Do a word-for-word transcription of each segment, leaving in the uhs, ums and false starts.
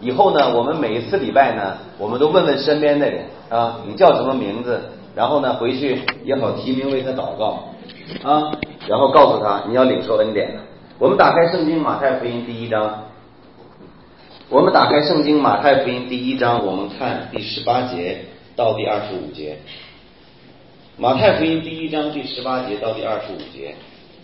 以后呢，我们每一次礼拜呢，我们都问问身边的人啊，你叫什么名字？然后呢，回去也好提名为他祷告啊，然后告诉他你要领受恩典。我们打开圣经马太福音第一章，我们打开圣经马太福音第一章，我们看第十八节到第二十五节。马太福音第一章第十八节到第二十五节。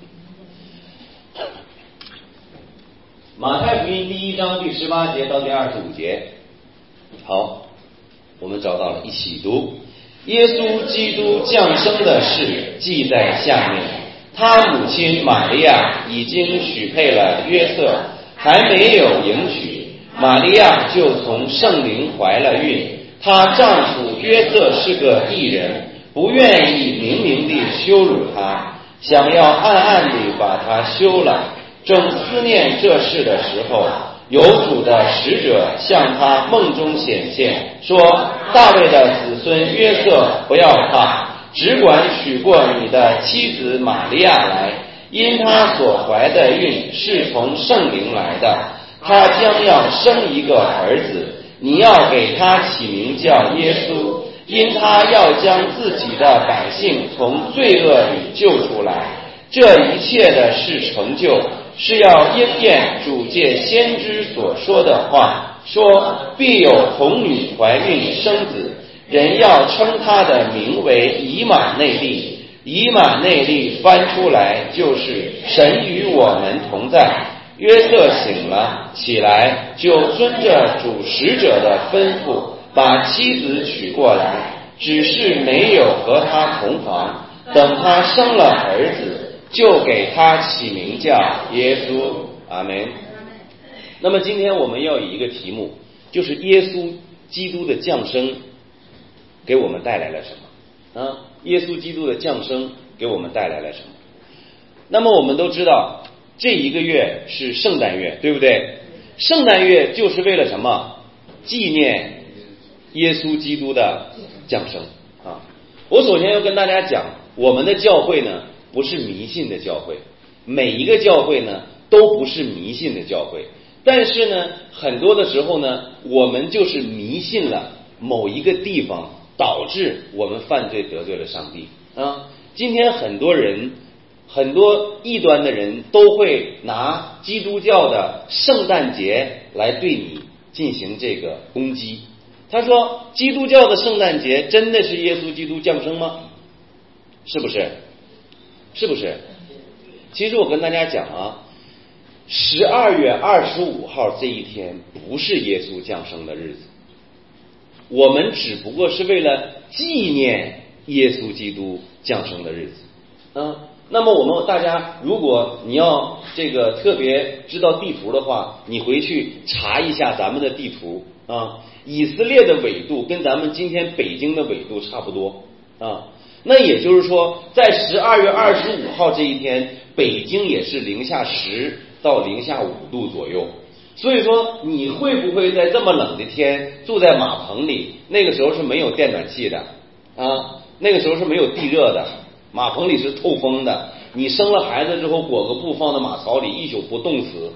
马太福音第一章第十八节到第二十五节。好，我们找到了，一起读。耶稣基督降生的事记在下面。他母亲玛利亚已经许配了约瑟，还没有迎娶，玛利亚就从圣灵怀了孕。她丈夫约瑟是个义人，不愿意明明地羞辱她，想要暗暗地把她休了。正思念这事的时候，有主的使者向他梦中显现，说：大卫的子孙约瑟，不要怕，只管娶过你的妻子玛利亚来，因她所怀的孕是从圣灵来的，她将要生一个儿子，你要给他起名叫耶稣，因他要将自己的百姓从罪恶里救出来。这一切的事成就，是要应验主借先知所说的话，说必有童女怀孕生子，人要称他的名为以马内利。以马内利翻出来就是神与我们同在。约瑟醒了起来，就遵着主使者的吩咐，把妻子娶过来，只是没有和他同房。等他生了儿子，就给他起名叫耶稣。阿们。那么今天我们要以一个题目，就是耶稣基督的降生给我们带来了什么啊？耶稣基督的降生给我们带来了什么？那么我们都知道，这一个月是圣诞月，对不对？圣诞月就是为了什么？纪念耶稣基督的降生啊！我首先要跟大家讲，我们的教会呢，不是迷信的教会，每一个教会呢都不是迷信的教会，但是呢，很多的时候呢，我们就是迷信了某一个地方，导致我们犯罪得罪了上帝啊！今天很多人，很多异端的人都会拿基督教的圣诞节来对你进行这个攻击。他说，基督教的圣诞节真的是耶稣基督降生吗？是不是？是不是？其实我跟大家讲啊，十二月二十五号这一天不是耶稣降生的日子，我们只不过是为了纪念耶稣基督降生的日子。嗯，那么我们大家，如果你要这个特别知道地图的话，你回去查一下咱们的地图啊，以色列的纬度跟咱们今天北京的纬度差不多啊。那也就是说，在十二月二十五号这一天，北京也是零下十到零下五度左右。所以说，你会不会在这么冷的天住在马棚里？那个时候是没有电暖气的啊，那个时候是没有地热的，马棚里是透风的。你生了孩子之后，裹个布放到马槽里，一宿不冻死，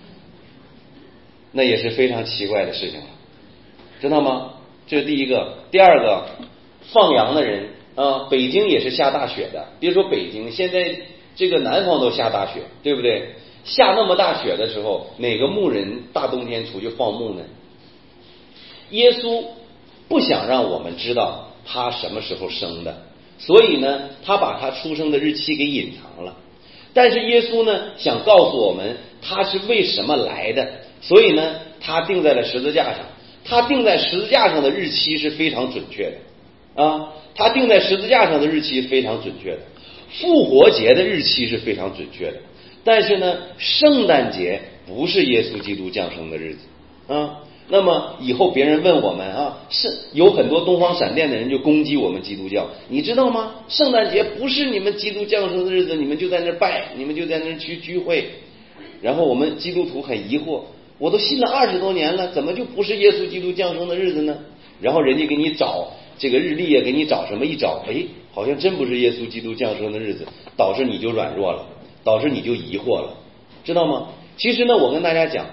那也是非常奇怪的事情了，知道吗？这是第一个。第二个，放羊的人啊，北京也是下大雪的。别说北京，现在这个南方都下大雪，对不对？下那么大雪的时候，哪个牧人大冬天出去放牧呢？耶稣不想让我们知道他什么时候生的，所以呢，他把他出生的日期给隐藏了。但是耶稣呢，想告诉我们他是为什么来的，所以呢，他钉在了十字架上。他钉在十字架上的日期是非常准确的啊，他钉在十字架上的日期非常准确的，复活节的日期是非常准确的。但是呢，圣诞节不是耶稣基督降生的日子啊。那么以后别人问我们啊，是有很多东方闪电的人就攻击我们基督教，你知道吗？圣诞节不是你们基督降生的日子，你们就在那拜，你们就在那去聚会。然后我们基督徒很疑惑，我都信了二十多年了，怎么就不是耶稣基督降生的日子呢？然后人家给你找这个日历啊，给你找什么一找，哎，好像真不是耶稣基督降生的日子，导致你就软弱了，导致你就疑惑了，知道吗？其实呢，我跟大家讲，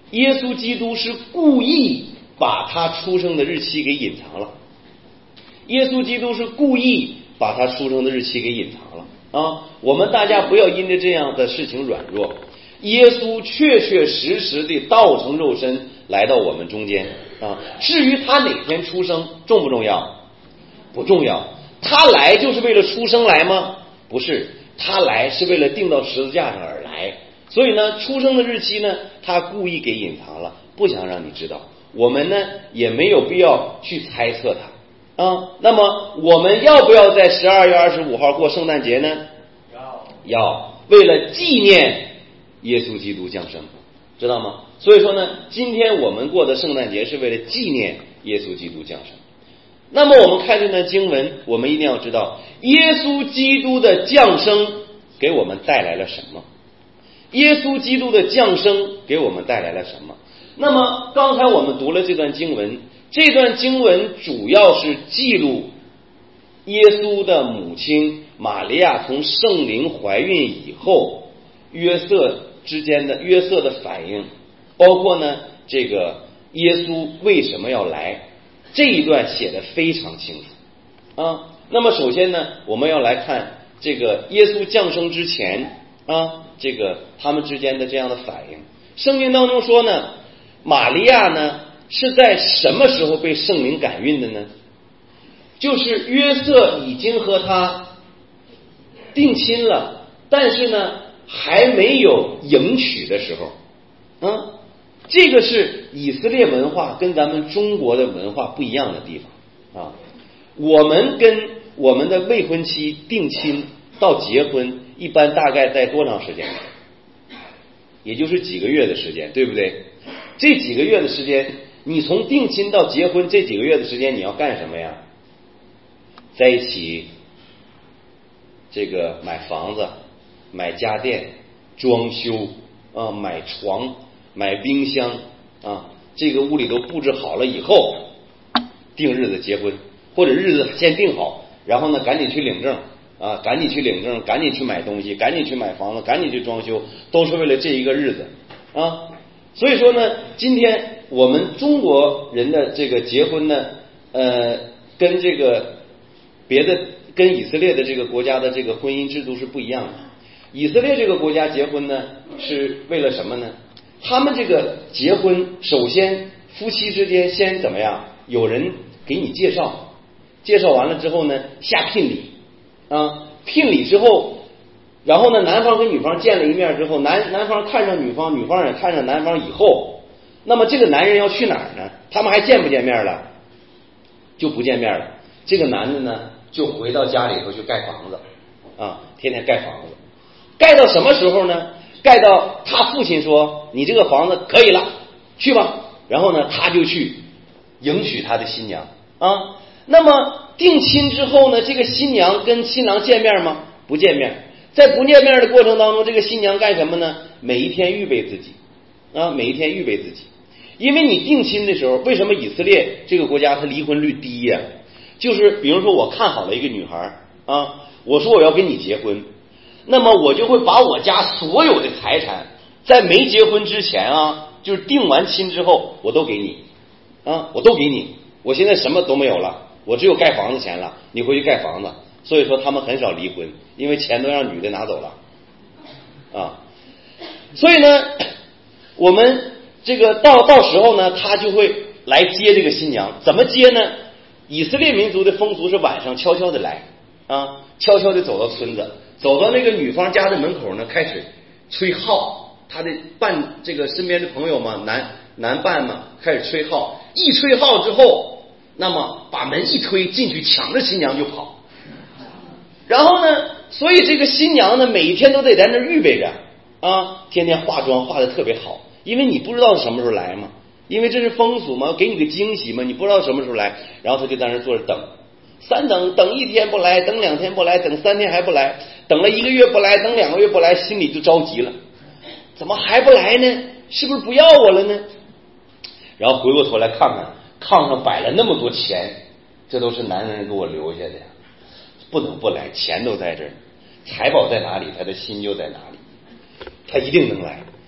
耶稣基督是故意把他出生的日期给隐藏了。耶稣基督是故意把他出生的日期给隐藏了啊！我们大家不要因着这样的事情软弱。耶稣确确实实地道成肉身来到我们中间啊！至于他哪天出生重不重要？不重要。他来就是为了出生来吗？不是，他来是为了钉到十字架上而来。所以呢，出生的日期呢，他故意给隐藏了，不想让你知道。我们呢也没有必要去猜测他啊。那么我们要不要在十二月二十五号过圣诞节呢？要，要，为了纪念耶稣基督降生，知道吗？所以说呢，今天我们过的圣诞节是为了纪念耶稣基督降生。那么我们看这段经文，我们一定要知道耶稣基督的降生给我们带来了什么？耶稣基督的降生给我们带来了什么？那么刚才我们读了这段经文，这段经文主要是记录耶稣的母亲玛利亚从圣灵怀孕以后，约瑟之间的约瑟的反应，包括呢这个耶稣为什么要来，这一段写得非常清楚啊。那么首先呢，我们要来看这个耶稣降生之前啊，这个他们之间的这样的反应。圣经当中说呢，玛利亚呢是在什么时候被圣灵感孕的呢？就是约瑟已经和他定亲了，但是呢还没有迎娶的时候。嗯，这个是以色列文化跟咱们中国的文化不一样的地方啊。我们跟我们的未婚妻定亲到结婚一般大概在多长时间？也就是几个月的时间，对不对？这几个月的时间，你从定亲到结婚这几个月的时间你要干什么呀？在一起这个买房子、买家电、装修啊、买床、买冰箱啊，这个屋里都布置好了以后，定日子结婚，或者日子先定好，然后呢赶紧去领证啊，赶紧去领证，赶紧去买东西，赶紧去买房子，赶紧去装修，都是为了这一个日子啊。所以说呢，今天我们中国人的这个结婚呢，呃，跟这个别的跟以色列的这个国家的这个婚姻制度是不一样的。以色列这个国家结婚呢，是为了什么呢？他们这个结婚，首先夫妻之间先怎么样？有人给你介绍，介绍完了之后呢，下聘礼啊，聘礼之后，然后呢，男方跟女方见了一面之后，男男方看上女方，女方也看上男方以后，那么这个男人要去哪儿呢？他们还见不见面了？就不见面了。这个男的呢，就回到家里头去盖房子啊，天天盖房子，盖到什么时候呢？盖到他父亲说你这个房子可以了，去吧。然后呢，他就去迎娶他的新娘啊。那么定亲之后呢，这个新娘跟新郎见面吗？不见面。在不见面的过程当中，这个新娘干什么呢？每一天预备自己啊，每一天预备自己。因为你定亲的时候，为什么以色列这个国家它离婚率低呀？就是比如说我看好了一个女孩啊，我说我要跟你结婚，那么我就会把我家所有的财产在没结婚之前啊，就是定完亲之后我都给你啊，我都给你。我现在什么都没有了，我只有盖房子钱了，你回去盖房子。所以说他们很少离婚，因为钱都让女的拿走了啊。所以呢，我们这个到到时候呢，他就会来接这个新娘。怎么接呢？以色列民族的风俗是晚上悄悄的来啊，悄悄的走到村子，走到那个女方家的门口呢，开始吹号。他的伴这个身边的朋友嘛，男男伴嘛，开始吹号。一吹号之后，那么把门一推，进去抢着新娘就跑。然后呢，所以这个新娘呢，每一天都得在那预备着啊，天天化妆化得特别好，因为你不知道什么时候来嘛，因为这是风俗嘛，给你个惊喜嘛，你不知道什么时候来，然后他就在那坐着等，三等，等一天不来，等两天不来，等三天还不来，等了一个月不来，等两个月不来，心里就着急了，怎么还不来呢？是不是不要我了呢？然后回过头来看看，炕上摆了那么多钱，这都是男人给我留下的呀。不能不来，钱都在这儿，财宝在哪里，他的心就在哪里，他一定能来。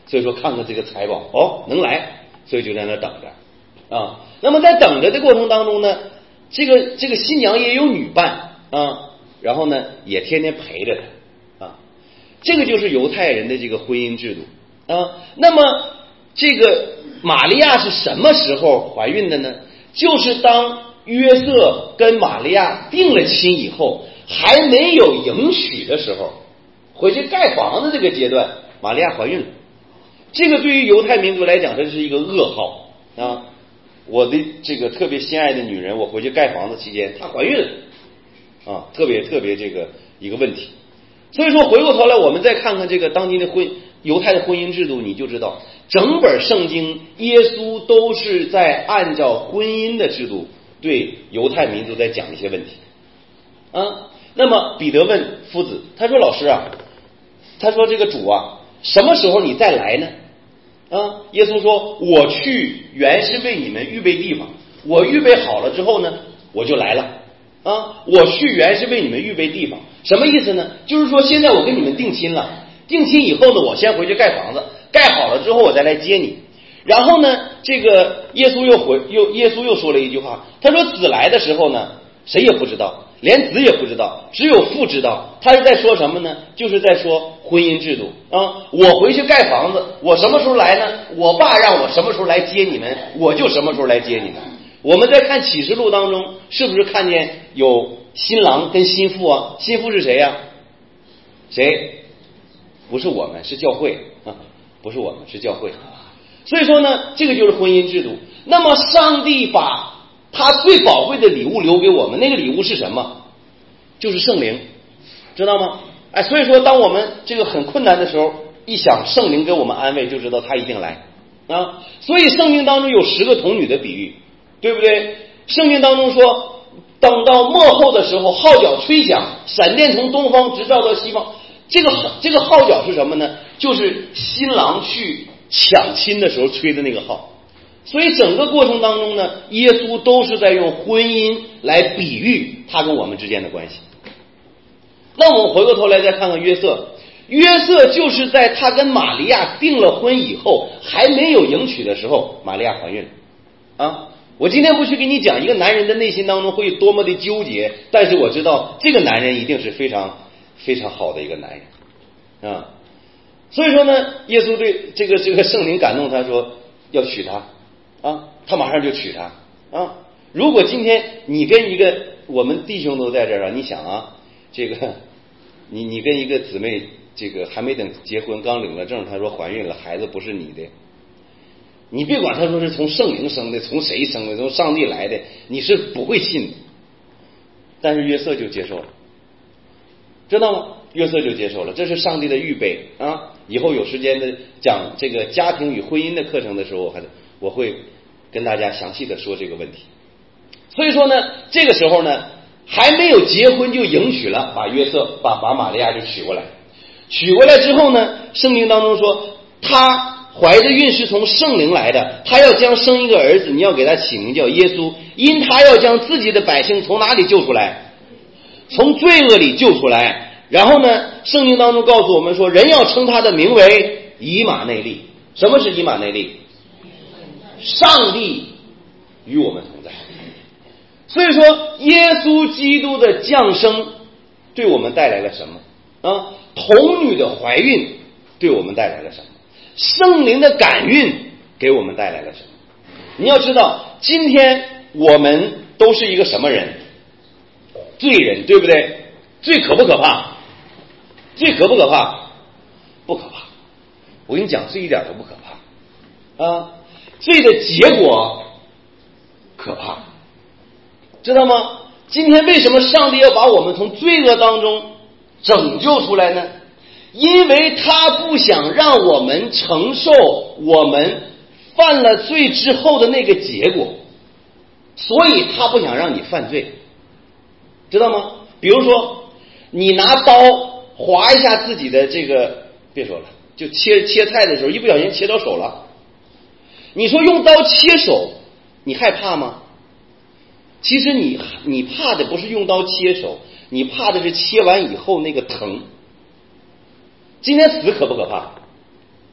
所以说看看这个财宝，哦，能来，所以就在那等着啊。那么在等着的过程当中呢，这个这个新娘也有女伴啊，然后呢也天天陪着他啊。这个就是犹太人的这个婚姻制度啊。那么这个玛利亚是什么时候怀孕的呢？就是当约瑟跟玛利亚定了亲以后，还没有迎娶的时候，回去盖房子这个阶段，玛利亚怀孕了。这个对于犹太民族来讲，这是一个噩耗啊！我的这个特别心爱的女人，我回去盖房子期间，她怀孕了啊，特别特别这个一个问题。所以说，回过头来，我们再看看这个当今的婚犹太的婚姻制度，你就知道，整本圣经耶稣都是在按照婚姻的制度对犹太民族在讲一些问题啊。那么彼得问夫子，他说：“老师啊，他说这个主啊，什么时候你再来呢？”啊，耶稣说：“我去原是为你们预备地方，我预备好了之后呢，我就来了。啊，我去原是为你们预备地方，什么意思呢？就是说现在我跟你们定亲了，定亲以后呢，我先回去盖房子，盖好了之后我再来接你。然后呢，这个耶稣又回又耶稣又说了一句话，他说子来的时候呢，谁也不知道。”连子也不知道，只有父知道。他是在说什么呢？就是在说婚姻制度啊！我回去盖房子，我什么时候来呢？我爸让我什么时候来接你们，我就什么时候来接你们。我们在看启示录当中，是不是看见有新郎跟新妇啊？新妇是谁呀、啊？谁？不是我们，是教会啊！不是我们，是教会。所以说呢，这个就是婚姻制度。那么上帝把他最宝贵的礼物留给我们，那个礼物是什么？就是圣灵，知道吗？哎，所以说当我们这个很困难的时候，一想圣灵给我们安慰，就知道他一定来啊。所以圣经当中有十个童女的比喻，对不对？圣经当中说，等到末后的时候，号角吹响，闪电从东方直照到西方。这个这个号角是什么呢？就是新郎去抢亲的时候吹的那个号。所以整个过程当中呢，耶稣都是在用婚姻来比喻他跟我们之间的关系。那我们回过头来再看看约瑟，约瑟就是在他跟玛利亚订了婚以后，还没有迎娶的时候，玛利亚怀孕了啊。我今天不去给你讲一个男人的内心当中会多么的纠结，但是我知道这个男人一定是非常非常好的一个男人啊。所以说呢，耶稣对这个这个圣灵感动他说要娶她啊，他马上就娶她啊。如果今天你跟一个我们弟兄都在这儿啊，你想啊，这个你你跟一个姊妹这个还没等结婚，刚领了证，她说怀孕了，孩子不是你的，你别管她说是从圣灵生的，从谁生的，从上帝来的，你是不会信的。但是约瑟就接受了，知道吗？约瑟就接受了，这是上帝的预备啊。以后有时间的讲这个家庭与婚姻的课程的时候，我还我会跟大家详细的说这个问题。所以说呢，这个时候呢，还没有结婚就迎娶了，把约瑟把把玛利亚就娶过来。娶过来之后呢，圣经当中说，他怀着孕是从圣灵来的，他要将生一个儿子，你要给他起名叫耶稣，因他要将自己的百姓从哪里救出来？从罪恶里救出来。然后呢，圣经当中告诉我们说，人要称他的名为以马内利。什么是以马内利？上帝与我们同在。所以说耶稣基督的降生对我们带来了什么啊？童女的怀孕对我们带来了什么？圣灵的感孕给我们带来了什么？你要知道，今天我们都是一个什么人？罪人，对不对？罪可不可怕？罪可不可怕？不可怕。我跟你讲，罪一点都不可怕啊！罪的结果可怕，知道吗？今天为什么上帝要把我们从罪恶当中拯救出来呢？因为他不想让我们承受我们犯了罪之后的那个结果，所以他不想让你犯罪，知道吗？比如说你拿刀划一下自己的这个，别说了，就切切菜的时候一不小心切到手了，你说用刀切手你害怕吗？其实你你怕的不是用刀切手，你怕的是切完以后那个疼。今天死可不可怕？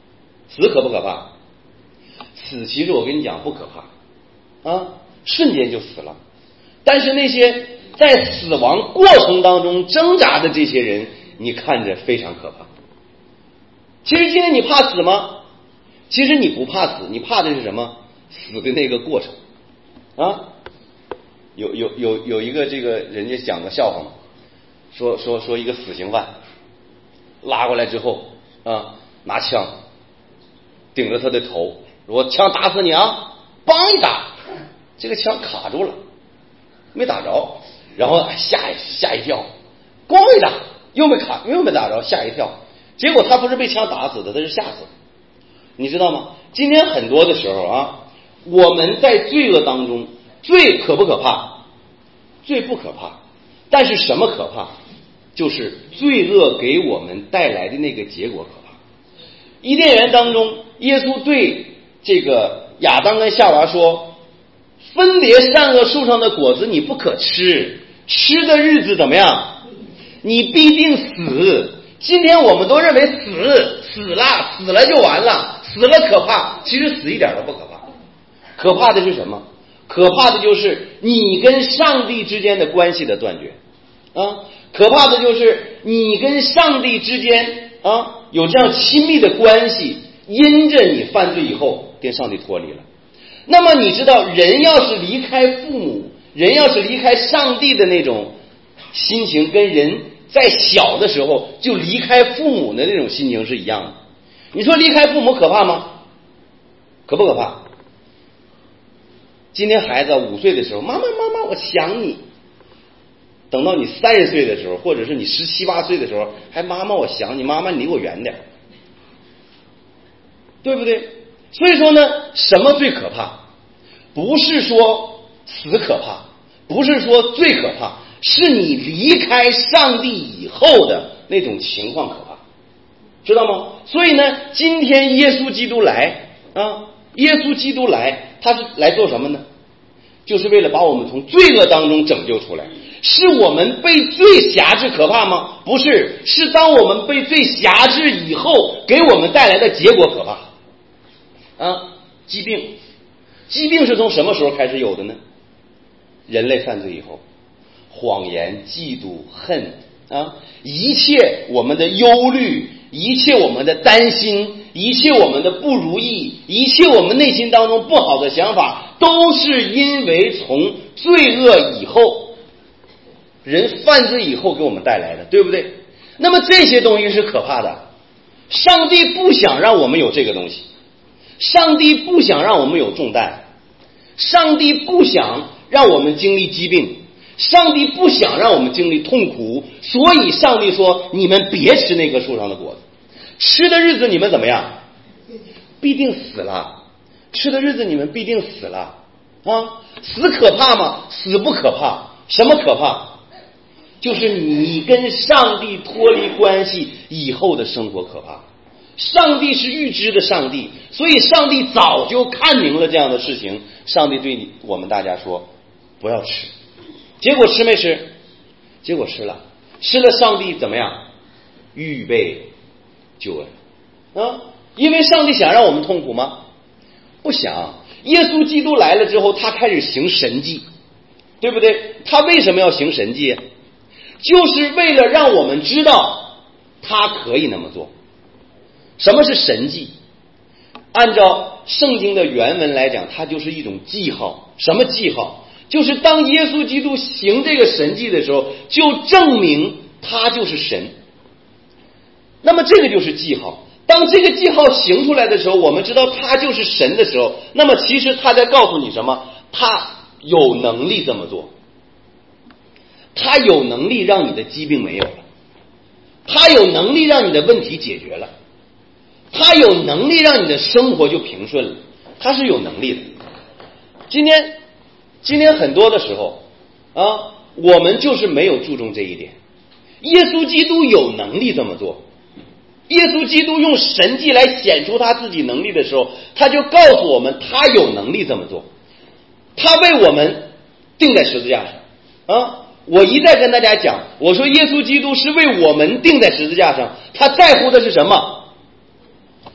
死可不可怕？死其实我跟你讲不可怕啊，瞬间就死了。但是那些在死亡过程当中挣扎的这些人，你看着非常可怕。其实今天你怕死吗？其实你不怕死，你怕的是什么？死的那个过程啊。有有有有一个这个人家讲个笑话嘛，说说说一个死刑犯拉过来之后啊，拿枪顶着他的头，我枪打死你啊！梆一打，这个枪卡住了，没打着，然后吓吓一跳，咣一打又没卡，又没打着，吓一跳。结果他不是被枪打死的，他是吓死的。你知道吗？今天很多的时候啊，我们在罪恶当中，罪可不可怕？罪不可怕，但是什么可怕？就是罪恶给我们带来的那个结果可怕。伊甸园当中，耶稣对这个亚当跟夏娃说，分别善恶树上的果子你不可吃，吃的日子怎么样？你必定死。今天我们都认为死死了死了就完了，死了可怕，其实死一点都不可怕。可怕的是什么？可怕的就是你跟上帝之间的关系的断绝啊！可怕的就是你跟上帝之间啊有这样亲密的关系，因着你犯罪以后跟上帝脱离了。那么你知道，人要是离开父母，人要是离开上帝的那种心情，跟人在小的时候就离开父母的那种心情是一样的。你说离开父母可怕吗？可不可怕？今天孩子五岁的时候，妈妈妈妈我想你，等到你三十岁的时候，或者是你十七八岁的时候，还妈妈我想你，妈妈你离我远点，对不对？所以说呢，什么最可怕？不是说死可怕，不是说最可怕，是你离开上帝以后的那种情况可怕，知道吗？所以呢，今天耶稣基督来啊，耶稣基督来，他是来做什么呢？就是为了把我们从罪恶当中拯救出来。是我们被罪辖制可怕吗？不是，是当我们被罪辖制以后给我们带来的结果可怕啊！疾病，疾病是从什么时候开始有的呢？人类犯罪以后，谎言、嫉妒、恨啊，一切我们的忧虑，一切我们的担心，一切我们的不如意，一切我们内心当中不好的想法，都是因为从罪恶以后，人犯罪以后给我们带来的，对不对？那么这些东西是可怕的，上帝不想让我们有这个东西，上帝不想让我们有重担，上帝不想让我们经历疾病，上帝不想让我们经历痛苦，所以上帝说你们别吃那棵树上的果子，吃的日子你们怎么样？必定死了，吃的日子你们必定死了啊！死可怕吗？死不可怕。什么可怕？就是你跟上帝脱离关系以后的生活可怕。上帝是预知的上帝，所以上帝早就看明了这样的事情。上帝对我们大家说不要吃，结果吃没吃？结果吃了，吃了上帝怎么样？预备救恩啊！因为上帝想让我们痛苦吗？不想。耶稣基督来了之后，他开始行神迹，对不对？他为什么要行神迹？就是为了让我们知道他可以那么做。什么是神迹？按照圣经的原文来讲，它就是一种记号。什么记号？就是当耶稣基督行这个神迹的时候，就证明他就是神。那么这个就是记号。当这个记号行出来的时候，我们知道他就是神的时候，那么其实他在告诉你什么？他有能力这么做，他有能力让你的疾病没有了，他有能力让你的问题解决了，他有能力让你的生活就平顺了，他是有能力的。今天今天很多的时候啊，我们就是没有注重这一点。耶稣基督有能力这么做，耶稣基督用神迹来显出他自己能力的时候，他就告诉我们他有能力这么做。他为我们钉在十字架上啊！我一再跟大家讲，我说耶稣基督是为我们钉在十字架上，他在乎的是什么？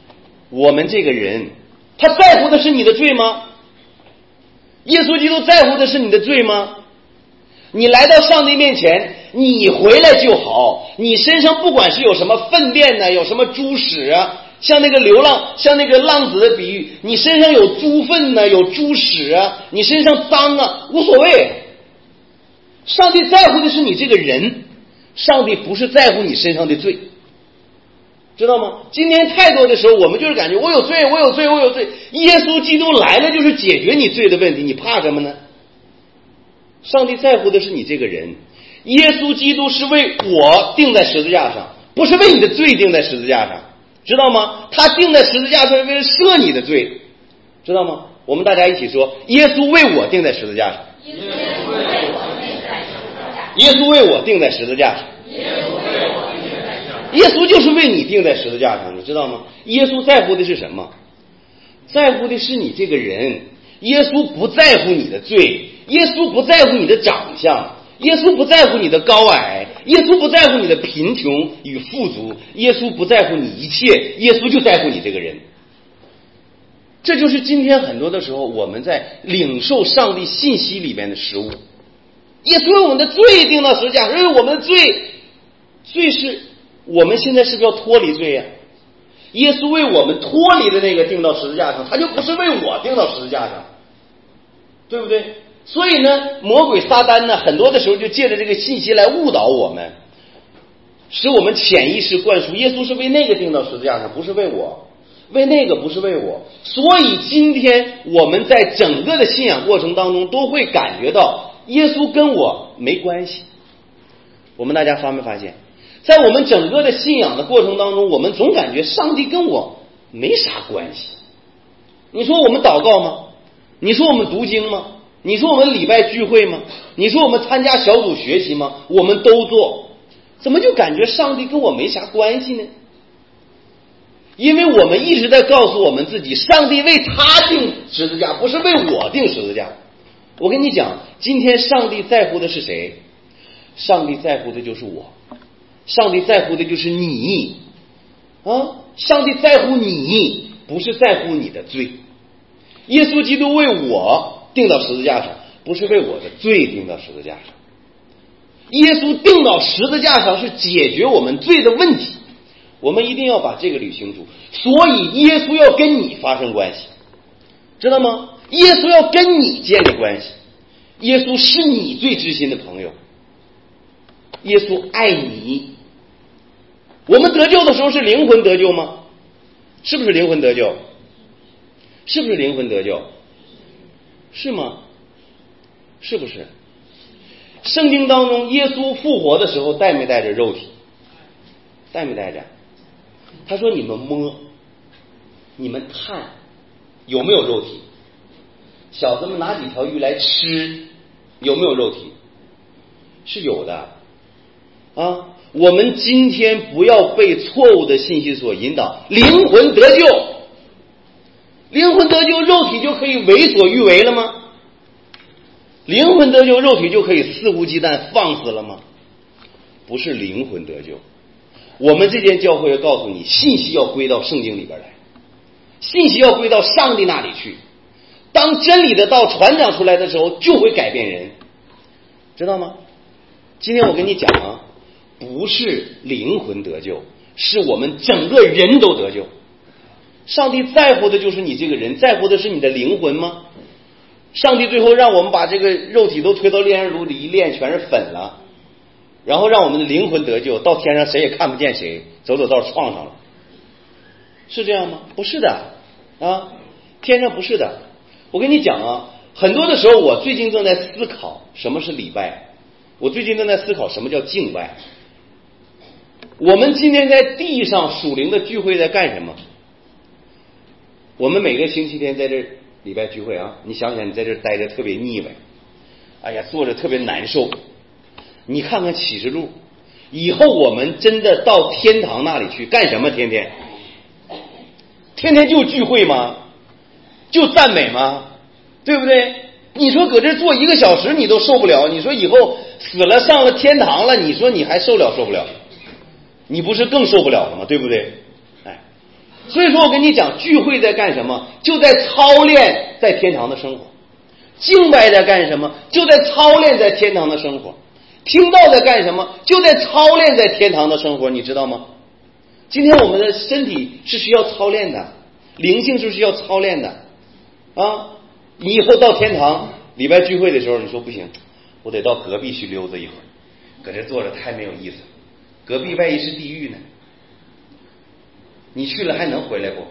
我们这个人，他在乎的是你的罪吗？耶稣基督在乎的是你的罪吗？你来到上帝面前，你回来就好，你身上不管是有什么粪便呢，有什么猪屎啊，像那个流浪，像那个浪子的比喻，你身上有猪粪呢，有猪屎啊，你身上脏啊，无所谓。上帝在乎的是你这个人，上帝不是在乎你身上的罪，知道吗？今天太多的时候，我们就是感觉我有罪，我有罪，我有罪。耶稣基督来了就是解决你罪的问题，你怕什么呢？上帝在乎的是你这个人，耶稣基督是为我钉在十字架上，不是为你的罪钉在十字架上，知道吗？他钉在十字架上是为了赦你的罪，知道吗？我们大家一起说，耶稣为我钉在十字架上，耶稣为我钉在十字架上，耶稣为我钉在十字架上，耶稣就是为你钉在十字架上，你知道吗？耶稣在乎的是什么？在乎的是你这个人。耶稣不在乎你的罪，耶稣不在乎你的长相，耶稣不在乎你的高矮，耶稣不在乎你的贫穷与富足，耶稣不在乎你一切，耶稣就在乎你这个人。这就是今天很多的时候我们在领受上帝信息里面的失误。耶稣为我们的罪钉到十字架上，因为我们的罪，罪是我们现在是不是要脱离罪呀、啊？耶稣为我们脱离的那个钉到十字架上，他就不是为我钉到十字架上，对不对？所以呢，魔鬼撒旦呢，很多的时候就借着这个信息来误导我们，使我们潜意识灌输耶稣是为那个钉到十字架上，不是为我，为那个不是为我。所以今天我们在整个的信仰过程当中都会感觉到耶稣跟我没关系。我们大家发没发现，在我们整个的信仰的过程当中，我们总感觉上帝跟我没啥关系。你说我们祷告吗？你说我们读经吗？你说我们礼拜聚会吗？你说我们参加小组学习吗？我们都做，怎么就感觉上帝跟我没啥关系呢？因为我们一直在告诉我们自己，上帝为他定十字架，不是为我定十字架。我跟你讲，今天上帝在乎的是谁？上帝在乎的就是我，上帝在乎的就是你啊！上帝在乎你，不是在乎你的罪。耶稣基督为我钉到十字架上，不是为我的罪钉到十字架上。耶稣钉到十字架上是解决我们罪的问题，我们一定要把这个捋清楚。所以耶稣要跟你发生关系，知道吗？耶稣要跟你建立关系，耶稣是你最知心的朋友，耶稣爱你。我们得救的时候是灵魂得救吗？是不是灵魂得救？是不是灵魂得救？是吗？是不是？圣经当中耶稣复活的时候带没带着肉体？带没带着？他说你们摸，你们探，有没有肉体？小子们拿几条鱼来吃，有没有肉体？是有的啊！我们今天不要被错误的信息所引导，灵魂得救，灵魂得救，肉体就可以为所欲为了吗？灵魂得救，肉体就可以肆无忌惮放肆了吗？不是灵魂得救。我们这间教会要告诉你，信息要归到圣经里边来，信息要归到上帝那里去。当真理的道传讲出来的时候，就会改变人，知道吗？今天我跟你讲啊，不是灵魂得救，是我们整个人都得救。上帝在乎的就是你这个人，在乎的是你的灵魂吗？上帝最后让我们把这个肉体都推到炼狱炉里一炼，全是粉了，然后让我们的灵魂得救，到天上谁也看不见谁，走走道撞上了，是这样吗？不是的啊，天上不是的。我跟你讲啊，很多的时候我最近正在思考什么是礼拜，我最近正在思考什么叫敬拜。我们今天在地上属灵的聚会在干什么？我们每个星期天在这礼拜聚会啊，你想想你在这待着特别腻歪，哎呀坐着特别难受。你看看启示录，以后我们真的到天堂那里去干什么？天天天天就聚会吗？就赞美吗？对不对？你说搁这坐一个小时你都受不了，你说以后死了上了天堂了，你说你还受了受不了？你不是更受不了了吗？对不对？哎， 所以说我跟你讲，聚会在干什么？就在操练在天堂的生活。敬拜在干什么？就在操练在天堂的生活。听到在干什么？就在操练在天堂的生活，你知道吗？今天我们的身体是需要操练的，灵性是需要操练的啊！你以后到天堂礼拜聚会的时候，你说不行，我得到隔壁去溜达一会儿，搁这坐着太没有意思，隔壁万一是地狱呢？你去了还能回来不？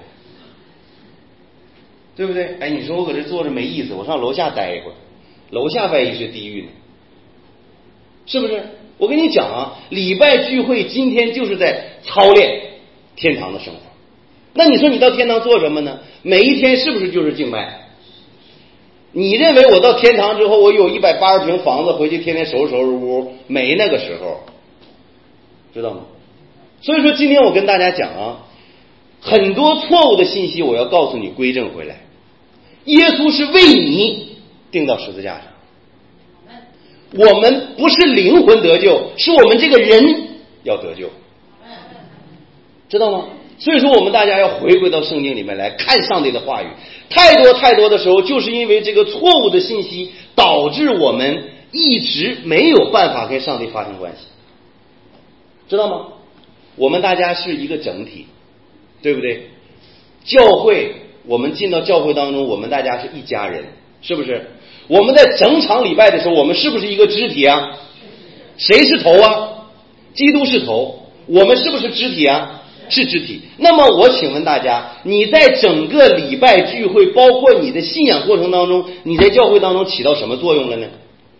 对不对？哎，你说我搁这坐着没意思，我上楼下待一会儿，楼下万一是地狱呢？是不是？我跟你讲啊，礼拜聚会今天就是在操练天堂的生活。那你说你到天堂做什么呢？每一天是不是就是敬拜？你认为我到天堂之后，我有一百八十平房子，回去天天收拾收拾屋，没那个时候，知道吗？所以说今天我跟大家讲啊，很多错误的信息我要告诉你归正回来。耶稣是为你钉到十字架上，我们不是灵魂得救，是我们这个人要得救，知道吗？所以说我们大家要回归到圣经里面来看上帝的话语。太多太多的时候，就是因为这个错误的信息导致我们一直没有办法跟上帝发生关系，知道吗？我们大家是一个整体，对不对？教会，我们进到教会当中，我们大家是一家人，是不是？我们在整场礼拜的时候，我们是不是一个肢体啊？谁是头啊？基督是头，我们是不是肢体啊？是肢体。那么我请问大家，你在整个礼拜聚会，包括你的信仰过程当中，你在教会当中起到什么作用了呢？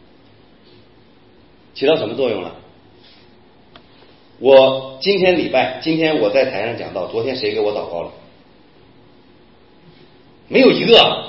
起到什么作用了？我今天礼拜，今天我在台上讲道，昨天谁给我祷告了？没有一个。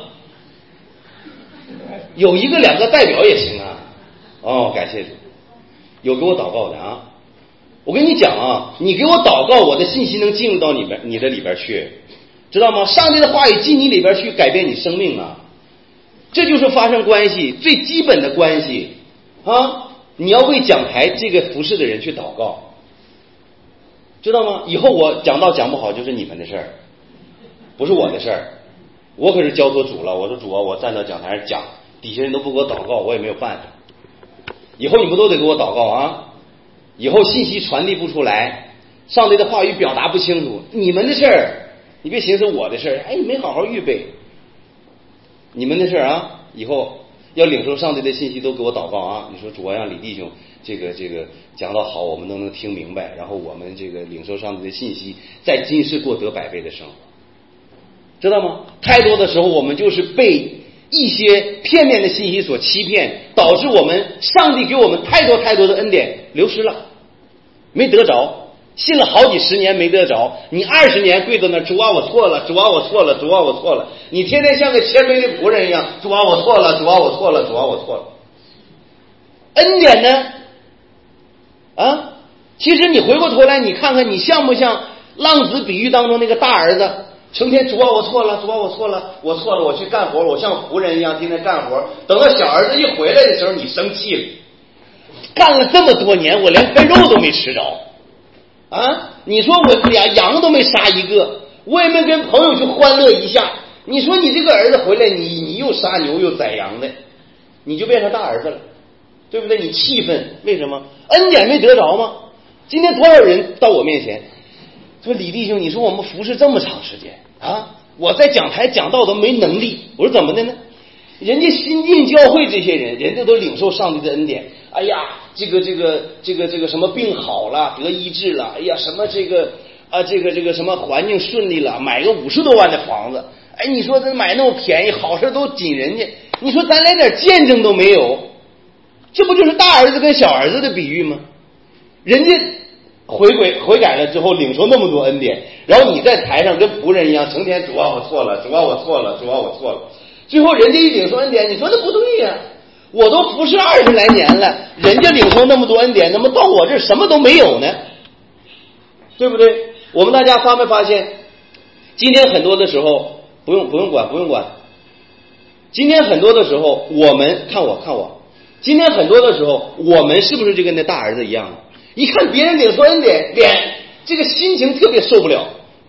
有一个两个代表也行啊。哦，感谢主，有给我祷告的啊。我跟你讲啊，你给我祷告，我的信息能进入到你们你的里边去，知道吗？上帝的话语进你里边去，改变你生命啊，这就是发生关系最基本的关系啊！你要为讲台这个服侍的人去祷告，知道吗？以后我讲道讲不好就是你们的事儿，不是我的事儿，我可是交托主了。我说主啊，我站到讲台上讲，底下人都不给我祷告，我也没有办法。以后你们都得给我祷告啊！以后信息传递不出来，上帝的话语表达不清楚，你们的事儿，你别寻思我的事儿。哎，你没好好预备，你们的事儿啊！以后要领受上帝的信息，都给我祷告啊！你说主啊，让李弟兄这个这个讲到好，我们都能听明白，然后我们这个领受上帝的信息，在今世过得百倍的生活，知道吗？太多的时候，我们就是被一些片面的信息所欺骗，导致我们上帝给我们太多太多的恩典流失了，没得着，信了好几十年没得着。你二十年跪在那，主啊我错了，主啊我错了，主啊我错了，你天天像个谦卑的仆人一样，主啊我错了，主啊我错了，主啊我错了。恩典呢？啊，其实你回过头来，你看看你像不像浪子比喻当中那个大儿子？成天主啊我错了，主啊我错了，我错了，我去干活，我像仆人一样天天干活。等到小儿子一回来的时候，你生气了，干了这么多年，我连份肉都没吃着啊！你说我俩羊都没杀一个，我也没跟朋友去欢乐一下。你说你这个儿子回来，你你又杀牛又宰羊的，你就变成大儿子了，对不对？你气愤，为什么？恩典没得着吗？今天多少人到我面前说李弟兄，你说我们服侍这么长时间啊，我在讲台讲道都没能力。我说怎么的呢？人家新进教会这些人，人家都领受上帝的恩典。哎呀，这个这个这个这个什么病好了，得医治了。哎呀，什么这个啊这个这个什么环境顺利了，买个五十多万的房子。哎，你说这买那么便宜，好事都紧人家。你说咱连点见证都没有，这不就是大儿子跟小儿子的比喻吗？人家回归悔改了之后，领受那么多恩典，然后你在台上跟仆人一样，成天主啊我错了，主啊我错了，主啊我错了。最后人家一领受恩典，你说那不对呀、啊！我都服侍二十来年了，人家领受那么多恩典，怎么到我这什么都没有呢？对不对？我们大家发没发现，今天很多的时候不用不用管不用管，今天很多的时候我们看我看我，今天很多的时候我们是不是就跟那大儿子一样？一看别人领受恩典，脸这个心情特别受不了，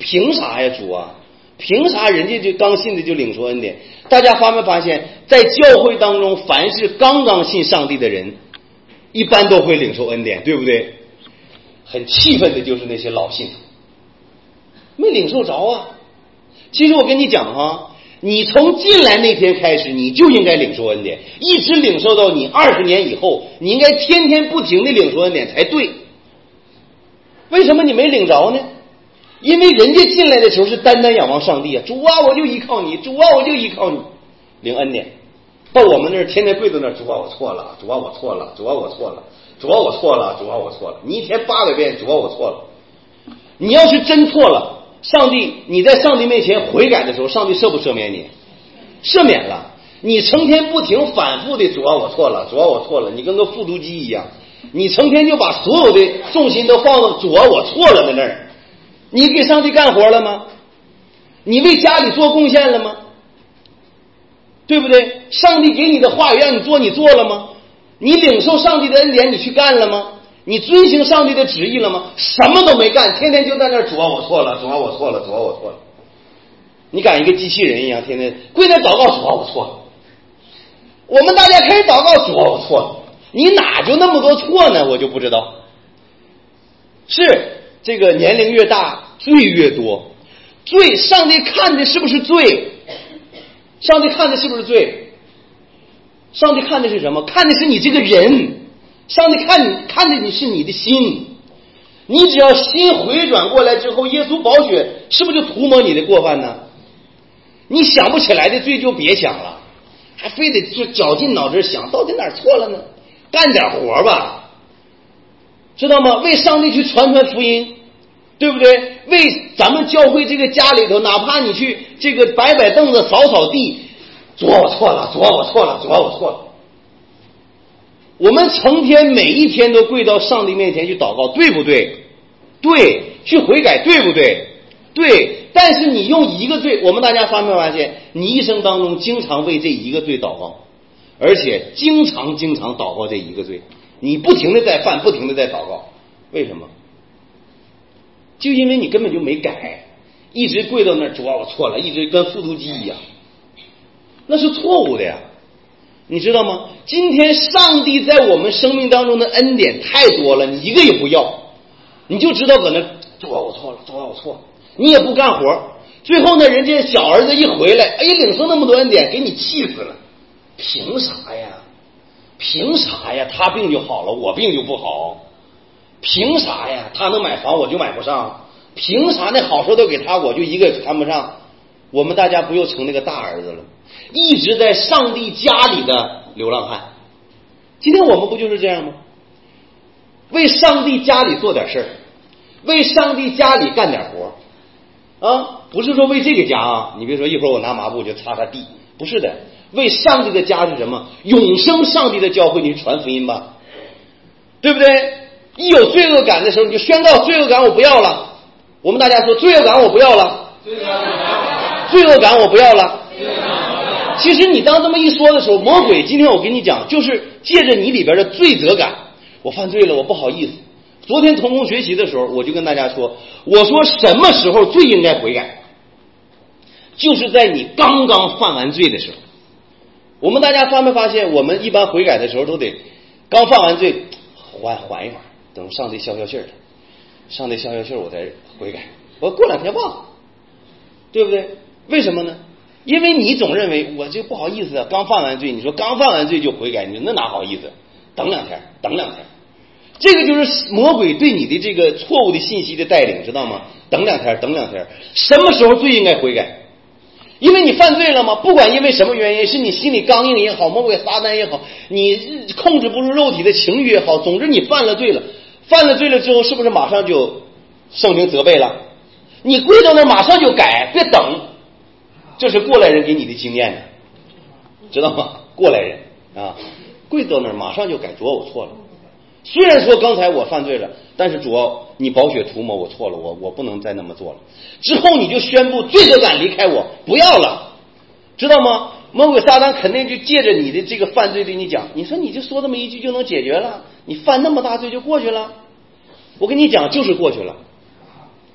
凭啥呀主啊？凭啥人家就刚信的就领受恩典？大家发没发现，在教会当中，凡是刚刚信上帝的人，一般都会领受恩典，对不对？很气愤的就是那些老信徒，没领受着啊。其实我跟你讲哈，你从进来那天开始，你就应该领受恩典，一直领受到你二十年以后，你应该天天不停的领受恩典才对。为什么你没领着呢？因为人家进来的时候是单单仰望上帝啊，主啊我就依靠你，主啊我就依靠你，领恩典。到我们那儿天天跪在那儿，主啊我错了，主啊我错了，主啊我错了，主啊我错了，主啊我错了，你一天八百遍主啊我错了。你要是真错了，上帝你在上帝面前悔改的时候，上帝赦不赦免你？赦免了。你成天不停反复的主啊我错了，主啊我错了，你跟个复读机一样，你成天就把所有的重心都放到主啊我错了的那儿。你给上帝干活了吗？你为家里做贡献了吗？对不对？上帝给你的话语让你做，你做了吗？你领受上帝的恩典，你去干了吗？你遵行上帝的旨意了吗？什么都没干，天天就在那儿主啊我错了，主啊我错了，主啊我错了。你赶一个机器人一样，天天跪那祷告，主啊我错了。我们大家开始祷告，主啊我错了。你哪就那么多错呢？我就不知道。是这个年龄越大罪越多，罪上帝看的是不是罪？上帝看的是不是罪？上帝看的是什么？看的是你这个人。上帝看你看的你是你的心。你只要心回转过来之后，耶稣宝血是不是就涂抹你的过犯呢？你想不起来的罪就别想了，还非得就绞尽脑汁想到底哪儿错了呢？干点活吧，知道吗？为上帝去传传福音，对不对？为咱们教会这个家里头，哪怕你去这个摆摆凳子扫扫地，主啊我错了，主啊我错了，主啊我错了。我们成天每一天都跪到上帝面前去祷告，对不对？对，去悔改，对不对？对。但是你用一个罪，我们大家发没发现，你一生当中经常为这一个罪祷告，而且经常经常祷告这一个罪，你不停的在犯，不停的在祷告，为什么？就因为你根本就没改，一直跪到那儿，主啊我错了，一直跟复读机一样，那是错误的呀，你知道吗？今天上帝在我们生命当中的恩典太多了，你一个也不要，你就知道搁那主啊我错了，主啊我错了，你也不干活，最后呢，人家小儿子一回来，哎，领受那么多恩典，给你气死了。凭啥呀？凭啥呀？他病就好了，我病就不好。凭啥呀？他能买房，我就买不上。凭啥那好处都给他，我就一个谈不上？我们大家不又成那个大儿子了？一直在上帝家里的流浪汉。今天我们不就是这样吗？为上帝家里做点事儿，为上帝家里干点活啊，不是说为这个家啊，你别说一会儿我拿抹布就擦擦地，不是的，为上帝的家是什么？永生上帝的教会，你传福音吧，对不对？一有罪恶感的时候，你就宣告罪恶感我不要了。我们大家说罪恶感我不要了，罪恶感我不要了。其实你当这么一说的时候，魔鬼今天我跟你讲，就是借着你里边的罪责感，我犯罪了，我不好意思。昨天同工学习的时候，我就跟大家说，我说什么时候最应该悔改，就是在你刚刚犯完罪的时候。我们大家发没发现，我们一般悔改的时候都得刚犯完罪缓缓一会儿，等上帝消消气儿，上帝消消气儿我再悔改，我过两天忘了，对不对？为什么呢？因为你总认为我这不好意思啊，刚犯完罪，你说刚犯完罪就悔改，你说那哪好意思？等两天，等两天。这个就是魔鬼对你的这个错误的信息的带领，知道吗？等两天，等两天，什么时候最应该悔改？因为你犯罪了吗？不管因为什么原因，是你心里刚硬也好，魔鬼撒旦也好，你控制不住肉体的情欲也好，总之你犯了罪了，犯了罪了之后，是不是马上就圣灵责备了？你跪到那马上就改，别等，这是过来人给你的经验，知道吗？过来人啊，跪到那儿马上就改，主啊我错了。虽然说刚才我犯罪了，但是主要你宝血涂抹我错了，我我不能再那么做了。之后你就宣布罪恶感离开我，不要了，知道吗？魔鬼撒旦肯定就借着你的这个犯罪对你讲，你说你就说这么一句就能解决了，你犯那么大罪就过去了。我跟你讲，就是过去了。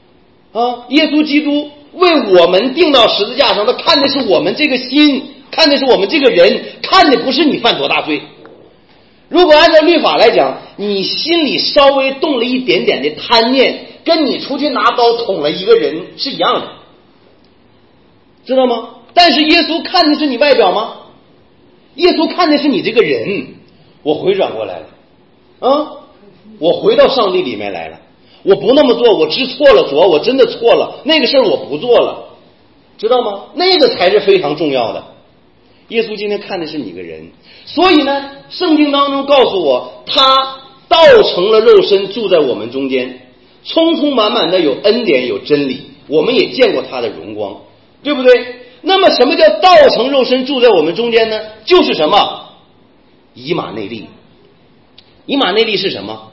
啊，耶稣基督为我们钉到十字架上，他看的是我们这个心，看的是我们这个人，看的不是你犯多大罪。如果按照律法来讲，你心里稍微动了一点点的贪念，跟你出去拿刀捅了一个人是一样的，知道吗？但是耶稣看的是你外表吗？耶稣看的是你这个人。我回转过来了啊，我回到上帝里面来了，我不那么做，我知错了，主啊，我真的错了，那个事儿我不做了，知道吗？那个才是非常重要的。耶稣今天看的是你个人，所以呢，圣经当中告诉我，他道成了肉身住在我们中间，充充满满的有恩典有真理，我们也见过他的荣光，对不对？那么什么叫道成肉身住在我们中间呢？就是什么？以马内利。以马内利是什么？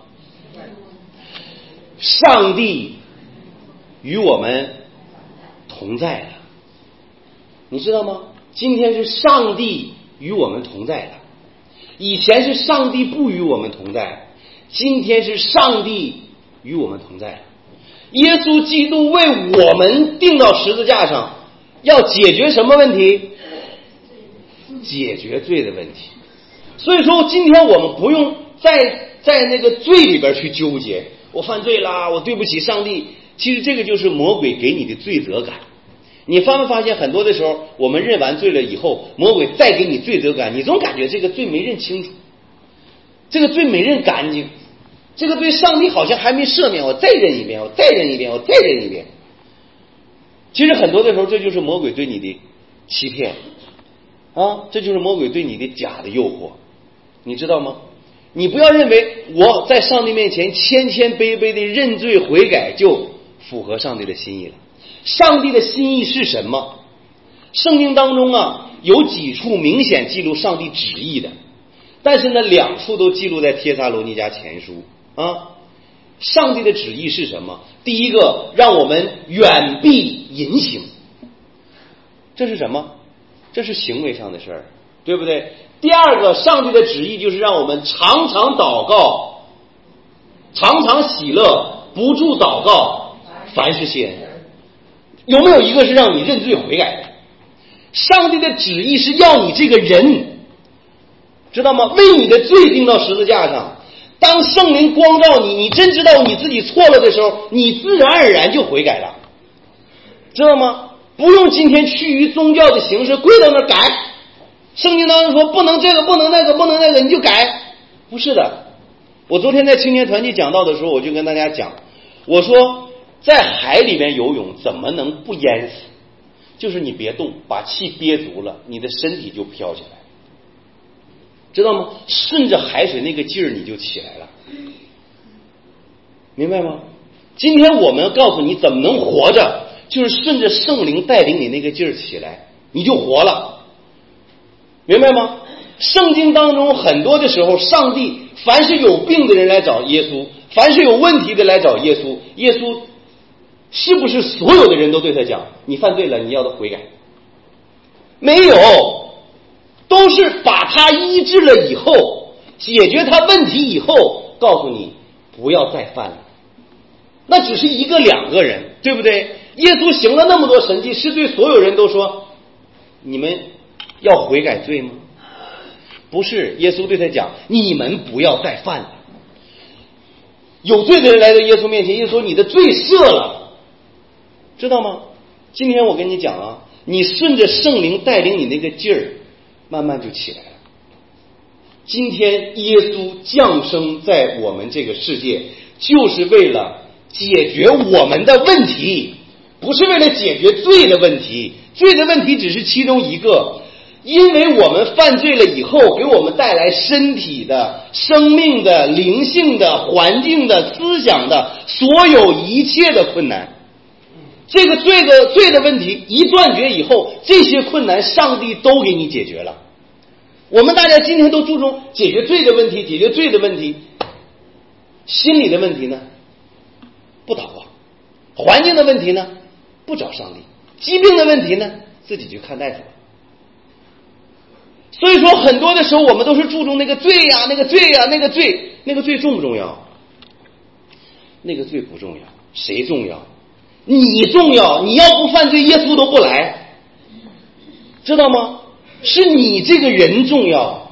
上帝与我们同在了，你知道吗？今天是上帝与我们同在了，以前是上帝不与我们同在，今天是上帝与我们同在了。耶稣基督为我们钉到十字架上，要解决什么问题？解决罪的问题。所以说今天我们不用在在那个罪里边去纠结，我犯罪啦，我对不起上帝。其实这个就是魔鬼给你的罪责感。你发没发现很多的时候，我们认完罪了以后，魔鬼再给你罪责感，你总感觉这个罪没认清楚，这个罪没认干净，这个对上帝好像还没赦免，我再认一遍，我再认一遍，我再认一遍。其实很多的时候，这就是魔鬼对你的欺骗啊，这就是魔鬼对你的假的诱惑，你知道吗？你不要认为我在上帝面前谦谦卑卑的认罪悔改就符合上帝的心意了。上帝的心意是什么？圣经当中啊，有几处明显记录上帝旨意的，但是呢，两处都记录在帖撒罗尼迦前书啊。上帝的旨意是什么？第一个，让我们远避淫行，这是什么？这是行为上的事儿，对不对？第二个，上帝的旨意就是让我们常常祷告，常常喜乐，不住祷告，凡事谢恩。有没有一个是让你认罪悔改的？上帝的旨意是要你这个人，知道吗？为你的罪钉到十字架上，当圣灵光照你，你真知道你自己错了的时候，你自然而然就悔改了，知道吗？不用今天趋于宗教的形式跪到那儿改，圣经当中说不能这个不能那个不能那个你就改，不是的。我昨天在青年团契讲道的时候，我就跟大家讲，我说在海里面游泳怎么能不淹死？就是你别动，把气憋足了，你的身体就飘起来，知道吗？顺着海水那个劲儿你就起来了，明白吗？今天我们告诉你怎么能活着，就是顺着圣灵带领你那个劲儿起来，你就活了，明白吗？圣经当中很多的时候，上帝凡是有病的人来找耶稣，凡是有问题的来找耶稣，耶稣是不是所有的人都对他讲你犯罪了你要的悔改？没有，都是把他医治了以后，解决他问题以后，告诉你不要再犯了。那只是一个两个人，对不对？耶稣行了那么多神迹，是对所有人都说你们要悔改罪吗？不是，耶稣对他讲你们不要再犯了。有罪的人来到耶稣面前，耶稣说你的罪赦了，知道吗？今天我跟你讲啊，你顺着圣灵带领你那个劲儿，慢慢就起来了。今天耶稣降生在我们这个世界，就是为了解决我们的问题，不是为了解决罪的问题。罪的问题只是其中一个，因为我们犯罪了以后，给我们带来身体的、生命的、灵性的、环境的、思想的，所有一切的困难。这个罪的罪的问题一断绝以后，这些困难上帝都给你解决了。我们大家今天都注重解决罪的问题，解决罪的问题，心理的问题呢不祷告，环境的问题呢不找上帝，疾病的问题呢自己去看大夫。所以说很多的时候我们都是注重那个罪呀、啊、那个罪呀、啊、那个罪，那个罪重不重要？那个罪不重要。谁重要？ 你重要，你要不犯罪，耶稣都不来，知道吗？是你这个人重要，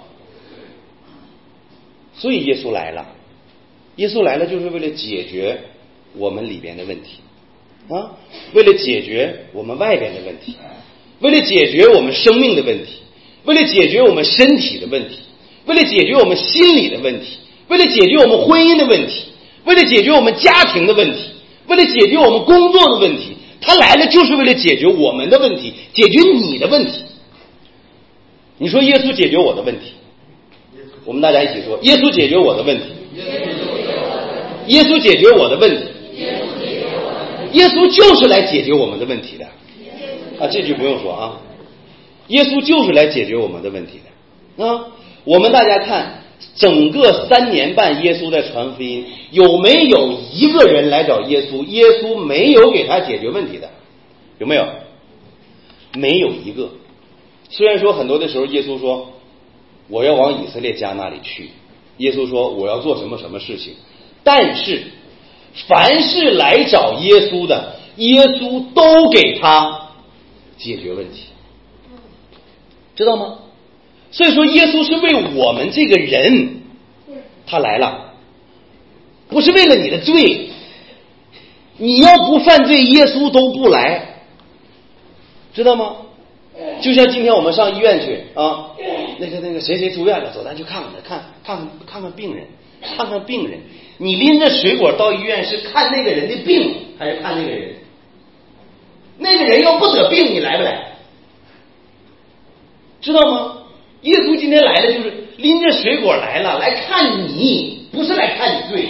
所以耶稣来了。耶稣来了就是为了解决我们里边的问题啊，为了解决我们外边的问题，为了解决我们生命的问题，为了解决我们身体的问题，为了解决我们心理的问题，为了解决我们婚姻的问题，为了解决我们家庭的问题，为了解决我们工作的问题。他来了就是为了解决我们的问题，解决你的问题。你说耶稣解决我的问题，我们大家一起说，耶稣解决我的问题，耶稣解决我的问题，耶稣就是来解决我们的问题的啊！这句不用说啊，耶稣就是来解决我们的问题的啊！我们大家看，整个三年半耶稣在传福音，有没有一个人来找耶稣，耶稣没有给他解决问题的？有没有？没有一个。虽然说很多的时候耶稣说我要往以色列家那里去，耶稣说我要做什么什么事情，但是凡是来找耶稣的，耶稣都给他解决问题，知道吗？所以说耶稣是为我们这个人他来了，不是为了你的罪，你要不犯罪耶稣都不来，知道吗？就像今天我们上医院去啊，那个那个谁谁住院了，走，咱去看看他，看看看看看病人，看看病人。你拎着水果到医院是看那个人的病，还是看那个人？那个人要不得病，你来不来？知道吗？耶稣今天来了，就是拎着水果来了，来看你，不是来看你罪。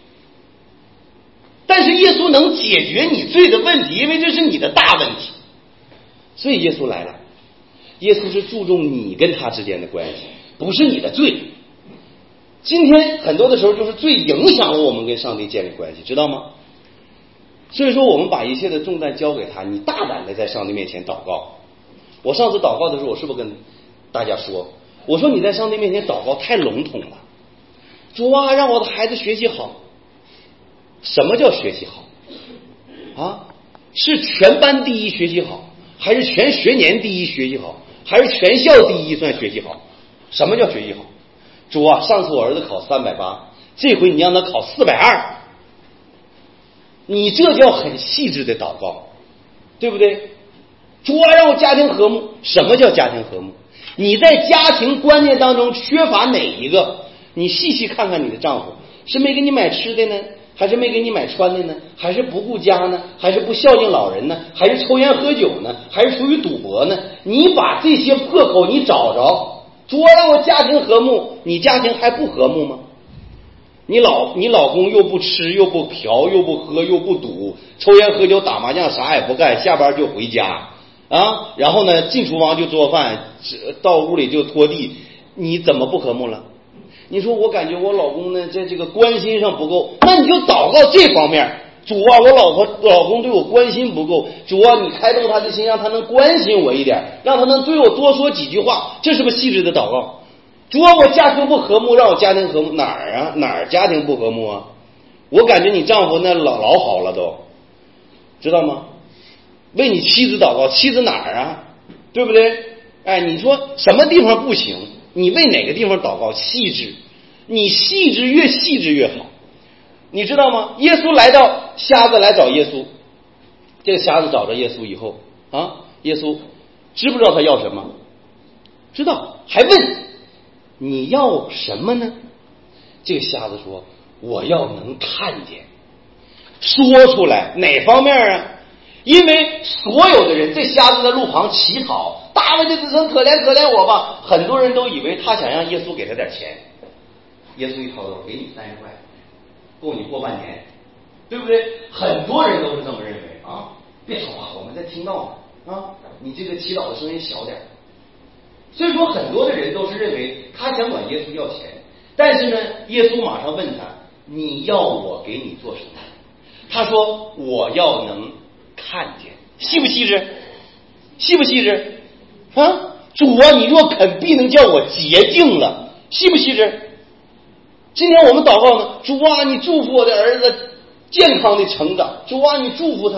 但是耶稣能解决你罪的问题，因为这是你的大问题，所以耶稣来了。耶稣是注重你跟他之间的关系，不是你的罪。今天很多的时候就是罪影响了我们跟上帝建立关系，知道吗？所以说我们把一切的重担交给他，你大胆的在上帝面前祷告。我上次祷告的时候，我是不是跟大家说，我说你在上帝面前祷告太笼统了。主啊，让我的孩子学习好。什么叫学习好啊？是全班第一学习好，还是全学年第一学习好，还是全校第一算学习好？什么叫学习好？主啊，上次我儿子考三百八，这回你让他考四百二，你这叫很细致的祷告，对不对？主啊，让我家庭和睦。什么叫家庭和睦？你在家庭观念当中缺乏哪一个？你细细看看你的丈夫，是没给你买吃的呢，还是没给你买穿的呢？还是不顾家呢？还是不孝敬老人呢？还是抽烟喝酒呢？还是属于赌博呢？你把这些破口你找着，主啊，让我家庭和睦，你家庭还不和睦吗？你老你老公又不吃又不嫖又不喝又不赌，抽烟喝酒打麻将啥也不干，下班就回家啊，然后呢进厨房就做饭，到屋里就拖地，你怎么不和睦了？你说我感觉我老公呢在这个关心上不够，那你就祷告这方面。主啊，我老婆老公对我关心不够，主啊，你开动他的心，让他能关心我一点，让他能对我多说几句话，这是不是细致的祷告？主啊，我家庭不和睦，让我家庭和睦。哪儿啊？哪儿家庭不和睦啊？我感觉你丈夫那老老好了都，知道吗？为你妻子祷告，妻子哪儿啊？对不对？哎，你说什么地方不行？你为哪个地方祷告？细致，你细致越细致越好，你知道吗？耶稣来到，瞎子来找耶稣，这个瞎子找着耶稣以后啊，耶稣知不知道他要什么？知道，还问你要什么呢？这个瞎子说我要能看见。说出来哪方面啊？因为所有的人，这瞎子在路旁乞讨，大卫的子孙可怜可怜我吧，很多人都以为他想让耶稣给他点钱。耶稣一掏兜，给你三十块，够你过半年，对不对？很多人都是这么认为啊！别说话，我们在听到呢啊！你这个祈祷的声音小点。所以说，很多的人都是认为他想管耶稣要钱，但是呢，耶稣马上问他：你要我给你做什么？他说：我要能看见。细不细致？细不细致？啊！主啊，你若肯，必能叫我洁净了。细不细致？今天我们祷告呢，主啊，你祝福我的儿子健康的成长，主啊，你祝福他，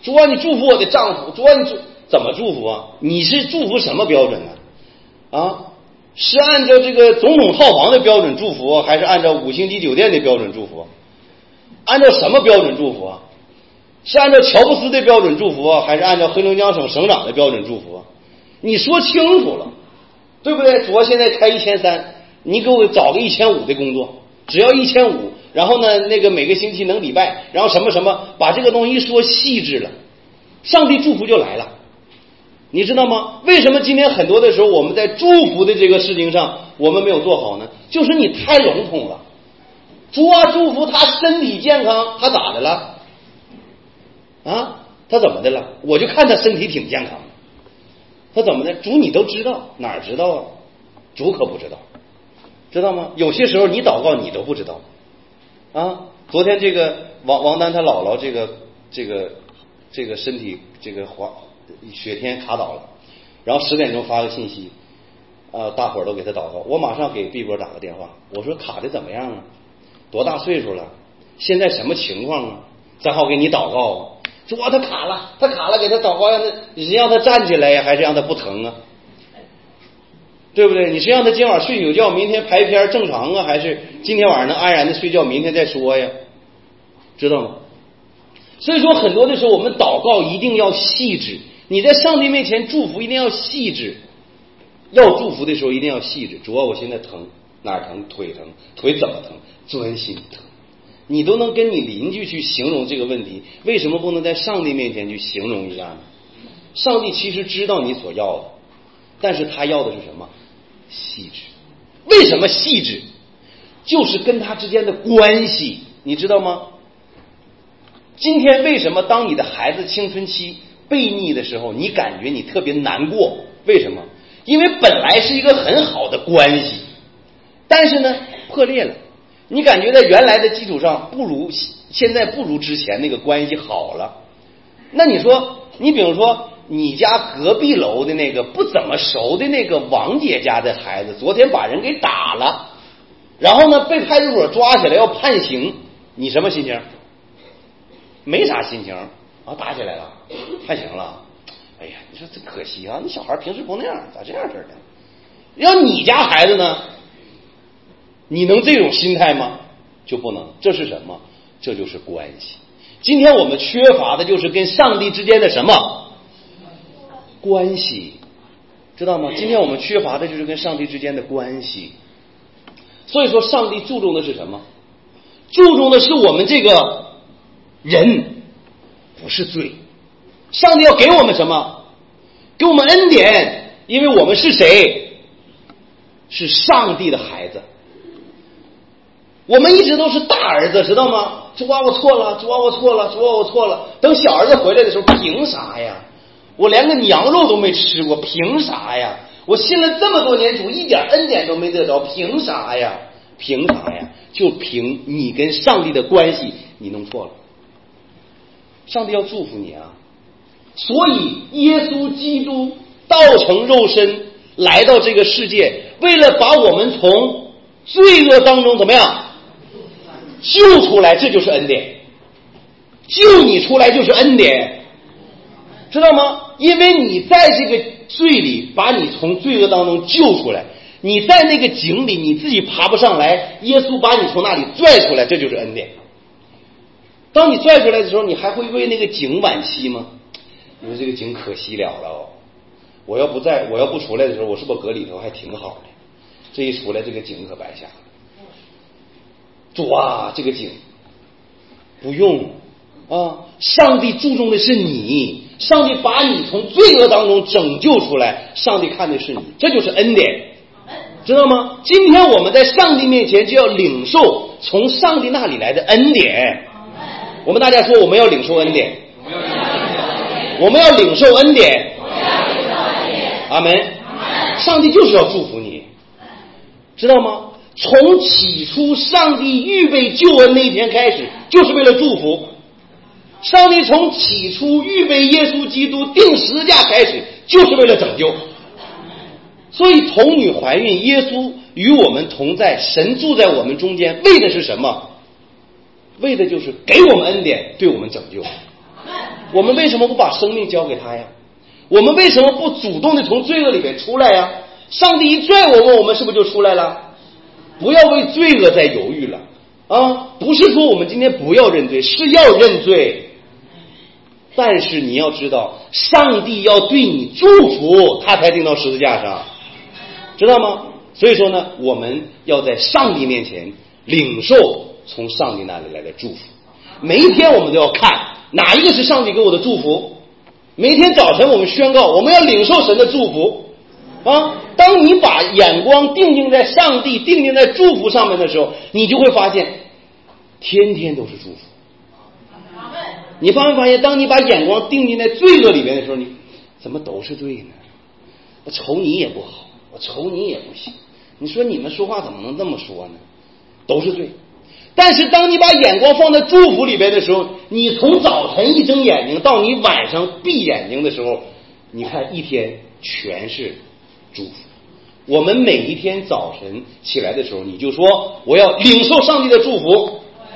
主啊，你祝福我的丈夫，主啊，你祝怎么祝福啊？你是祝福什么标准呢？啊，是按照这个总统套房的标准祝福，还是按照五星级酒店的标准祝福？按照什么标准祝福啊？是按照乔布斯的标准祝福啊，还是按照黑龙江省省长的标准祝福啊？你说清楚了，对不对？主要现在开一千三，你给我找个一千五的工作，只要一千五，然后呢，那个每个星期能礼拜，然后什么什么，把这个东西一说细致了，上帝祝福就来了。你知道吗？为什么今天很多的时候我们在祝福的这个事情上我们没有做好呢？就是你太笼统了。主啊，祝福他身体健康，他咋的了？啊，他怎么的了？我就看他身体挺健康，他怎么的？主你都知道，哪儿知道啊？主可不知道，知道吗？有些时候你祷告你都不知道啊。昨天这个王王丹他姥姥这个这个这个身体这个滑雪天卡倒了，然后十点钟发个信息，呃，大伙儿都给他祷告。我马上给毕波打个电话，我说卡的怎么样啊？多大岁数了？现在什么情况啊？正好给你祷告啊。说哇，他卡了，他卡了，给他祷告，让他你是让他站起来呀，还是让他不疼啊？对不对？你是让他今晚睡宿觉，明天排片正常啊，还是今天晚上能安然的睡觉，明天再说呀？知道吗？所以说很多的时候我们祷告一定要细致，你在上帝面前祝福一定要细致，要祝福的时候一定要细致。主要我现在疼，哪儿疼？腿疼，腿怎么疼？钻心疼。你都能跟你邻居去形容这个问题，为什么不能在上帝面前去形容一下呢？上帝其实知道你所要的，但是他要的是什么？细致。为什么细致？就是跟他之间的关系，你知道吗？今天为什么当你的孩子青春期悖逆的时候，你感觉你特别难过？为什么？因为本来是一个很好的关系，但是呢破裂了，你感觉在原来的基础上不如现在不如之前那个关系好了。那你说，你比如说你家隔壁楼的那个不怎么熟的那个王姐家的孩子，昨天把人给打了，然后呢被派出所抓起来要判刑，你什么心情？没啥心情啊，打起来了，判刑了。哎呀，你说真可惜啊！你小孩平时不那样，咋这样式的？要你家孩子呢？你能这种心态吗？就不能。这是什么？这就是关系。今天我们缺乏的就是跟上帝之间的什么关系，知道吗？今天我们缺乏的就是跟上帝之间的关系。所以说，上帝注重的是什么？注重的是我们这个人，不是罪。上帝要给我们什么？给我们恩典，因为我们是谁？是上帝的孩子。我们一直都是大儿子，知道吗？主啊，我错了，主啊，我错了，主啊，我错了。等小儿子回来的时候，凭啥呀？我连个羊肉都没吃过，凭啥呀？我信了这么多年主，一点恩典都没得着，凭啥呀？凭啥呀？就凭你跟上帝的关系，你弄错了。上帝要祝福你啊！所以耶稣基督道成肉身来到这个世界，为了把我们从罪恶当中怎么样救出来，这就是恩典。救你出来就是恩典，知道吗？因为你在这个罪里，把你从罪恶当中救出来，你在那个井里你自己爬不上来，耶稣把你从那里拽出来，这就是恩典。当你拽出来的时候，你还会为那个井惋惜吗？你说这个井可惜了了哦，我要不在我要不出来的时候，我是不是搁里头还挺好的？这一出来，这个井可白下了。主啊，这个井不用啊！上帝注重的是你，上帝把你从罪恶当中拯救出来，上帝看的是你，这就是恩典，知道吗？今天我们在上帝面前就要领受从上帝那里来的恩典。我们大家说，我们要领受恩典，我们要领受恩典，阿门。上帝就是要祝福你，知道吗？从起初上帝预备救恩那一天开始，就是为了祝福。上帝从起初预备耶稣基督钉十字架开始，就是为了拯救。所以童女怀孕，耶稣与我们同在，神住在我们中间，为的是什么？为的就是给我们恩典，对我们拯救， 我们为什么不把生命交给他呀？我们为什么不主动的从罪恶里面出来呀？上帝一拽我们，我们是不是就出来了？不要为罪恶再犹豫了啊！不是说我们今天不要认罪，是要认罪，但是你要知道，上帝要对你祝福，他才钉到十字架上，知道吗？所以说呢，我们要在上帝面前领受从上帝那里来的祝福。每一天我们都要看哪一个是上帝给我的祝福。每一天早晨我们宣告，我们要领受神的祝福啊！当你把眼光定睛在上帝、定睛在祝福上面的时候，你就会发现天天都是祝福。你发没发现，当你把眼光定睛在罪恶里面的时候，你怎么都是罪呢？我瞅你也不好，我瞅你也不行，你说你们说话怎么能这么说呢？都是罪。但是当你把眼光放在祝福里边的时候，你从早晨一睁眼睛到你晚上闭眼睛的时候，你看一天全是祝福。我们每一天早晨起来的时候，你就说我要领受上帝的祝福。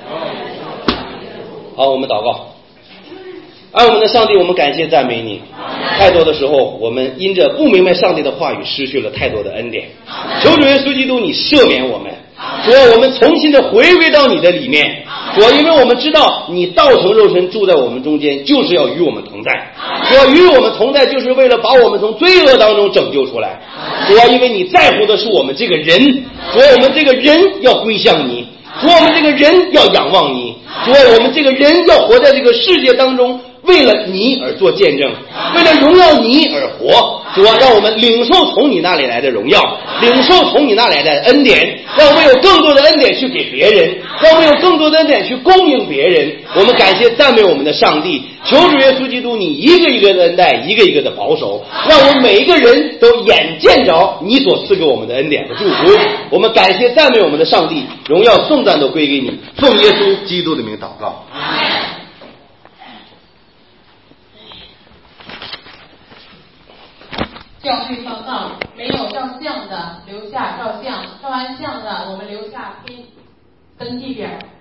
好，我们祷告。爱我们的上帝，我们感谢赞美你。太多的时候我们因着不明白上帝的话语，失去了太多的恩典。求主耶稣基督你赦免我们，主啊，我们重新的回归到你的里面。主啊，因为我们知道你道成肉身住在我们中间，就是要与我们同在。主啊，与我们同在就是为了把我们从罪恶当中拯救出来。主啊，因为你在乎的是我们这个人，主啊，我们这个人要归向你，主啊，我们这个人要仰望你，主啊，我们这个人要活在这个世界当中，为了你而做见证，为了荣耀你而活。主啊，让我们领受从你那里来的荣耀，领受从你那里来的恩典，让我们有更多的恩典去给别人，让我们有更多的恩典去供应别人。我们感谢赞美我们的上帝，求主耶稣基督你一个一个的恩待，一个一个的保守，让我们每一个人都眼见着你所赐给我们的恩典和祝福。我们感谢赞美我们的上帝，荣耀颂赞都归给你，奉耶稣基督的名祷告。 教会报告，没有照相的留下照相，照完相的我们留下拼登记表。